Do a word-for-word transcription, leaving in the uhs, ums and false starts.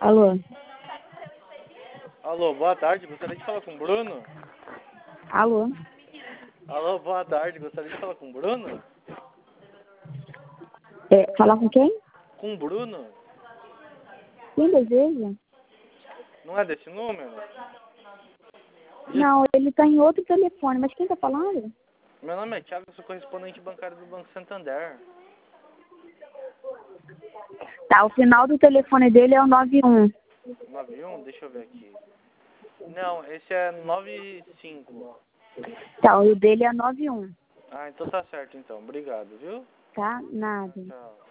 Alô? Alô, boa tarde. Gostaria de falar com o Bruno? Alô? Alô, boa tarde. Gostaria de falar com o Bruno? É, falar com quem? Com o Bruno? Quem deseja? Não é desse número? Não, ele tá em outro telefone, mas quem tá falando? Meu nome é Thiago, eu sou correspondente bancário do Banco Santander. Tá, o final do telefone dele é o nove um. nove um? Deixa eu ver aqui. Não, esse é nove cinco. Tá, o dele é nove um. Ah, então tá certo então. Obrigado, viu? Tá? Nada. Tchau.